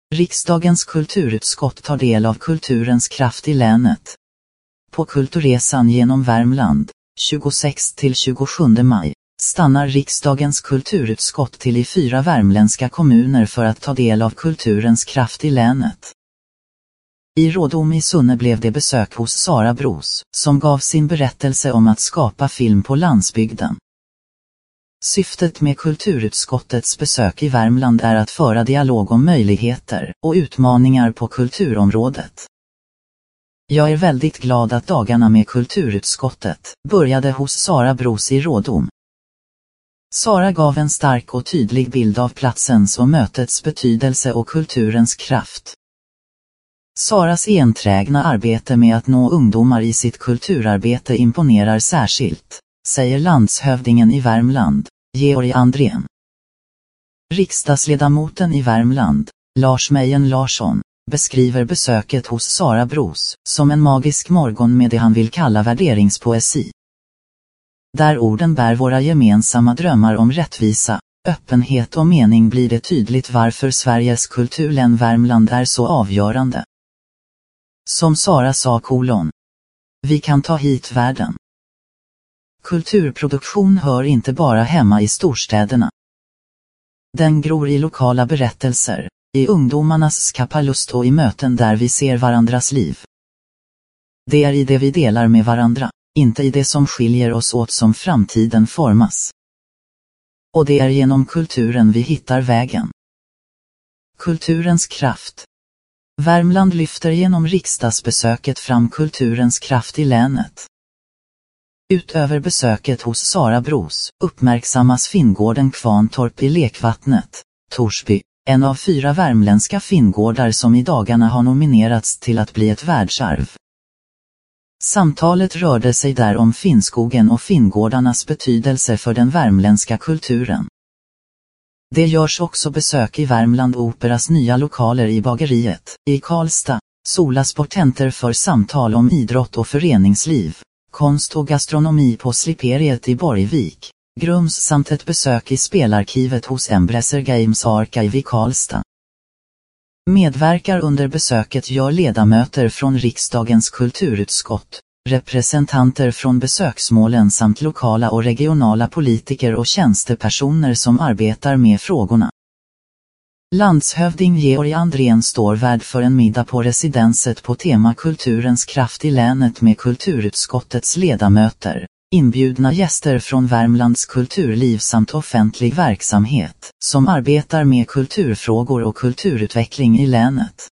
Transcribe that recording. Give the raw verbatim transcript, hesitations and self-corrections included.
Riksdagens kulturutskott tar del av kulturens kraft i länet. På Kulturresan genom Värmland, tjugosex till tjugosjunde maj, stannar riksdagens kulturutskott till i fyra värmländska kommuner för att ta del av kulturens kraft i länet. I Rådom i Sunne blev det besök hos Sara Bros, som gav sin berättelse om att skapa film på landsbygden. Syftet med kulturutskottets besök i Värmland är att föra dialog om möjligheter och utmaningar på kulturområdet. Jag är väldigt glad att dagarna med kulturutskottet började hos Sara Bros i Rådom. Sara gav en stark och tydlig bild av platsens och mötets betydelse och kulturens kraft. Saras enträgna arbete med att nå ungdomar i sitt kulturarbete imponerar särskilt, säger landshövdingen i Värmland, Georg Andrén. Riksdagsledamoten i Värmland, Lars Mejen Larsson, beskriver besöket hos Sara Bros som en magisk morgon med det han vill kalla värderingspoesi. Där orden bär våra gemensamma drömmar om rättvisa, öppenhet och mening blir det tydligt varför Sveriges kulturlän Värmland är så avgörande. Som Sara sa kolon. Vi kan ta hit världen. Kulturproduktion hör inte bara hemma i storstäderna. Den gror i lokala berättelser, i ungdomarnas skapalust och i möten där vi ser varandras liv. Det är i det vi delar med varandra, inte i det som skiljer oss åt som framtiden formas. Och det är genom kulturen vi hittar vägen. Kulturens kraft. Värmland lyfter genom riksdagsbesöket fram kulturens kraft i länet. Utöver besöket hos Sara Bros uppmärksammas Finngården Kvarntorp i Lekvattnet, Torsby, en av fyra värmländska Finngårdar som i dagarna har nominerats till att bli ett världsarv. Samtalet rörde sig där om Finnskogen och Finngårdarnas betydelse för den värmländska kulturen. Det görs också besök i Värmland Operas nya lokaler i Bageriet, i Karlstad, Sola Sportcenter för samtal om idrott och föreningsliv, konst och gastronomi på Sliperiet i Borgvik, Grums samt ett besök i spelarkivet hos Embracer Games Archive i Karlstad. Medverkar under besöket gör ledamöter från riksdagens kulturutskott, representanter från besöksmålen samt lokala och regionala politiker och tjänstepersoner som arbetar med frågorna. Landshövding Georg Andrén står värd för en middag på residenset på tema kulturens kraft i länet med kulturutskottets ledamöter, inbjudna gäster från Värmlands kulturliv samt offentlig verksamhet, som arbetar med kulturfrågor och kulturutveckling i länet.